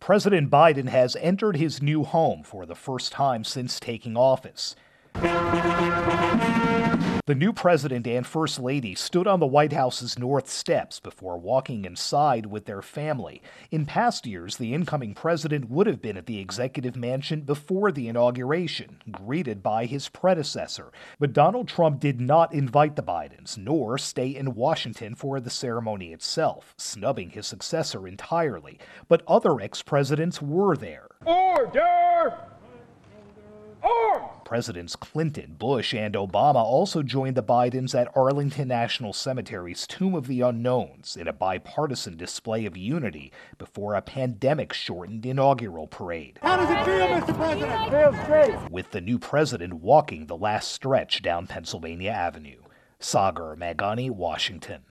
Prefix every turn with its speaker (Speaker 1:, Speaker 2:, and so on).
Speaker 1: President Biden has entered his new home for the first time since taking office. The new president and first lady stood on the White House's north steps before walking inside with their family. In past years, the incoming president would have been at the executive mansion before the inauguration, greeted by his predecessor. But Donald Trump did not invite the Bidens, nor stay in Washington for the ceremony itself, snubbing his successor entirely. But other ex-presidents were there.
Speaker 2: Order!
Speaker 1: Presidents Clinton, Bush, and Obama also joined the Bidens at Arlington National Cemetery's Tomb of the Unknowns in a bipartisan display of unity before a pandemic-shortened inaugural parade.
Speaker 2: How does it feel, Mr. President? Feels great.
Speaker 1: With the new president walking the last stretch down Pennsylvania Avenue. Sagar Meghani, Washington.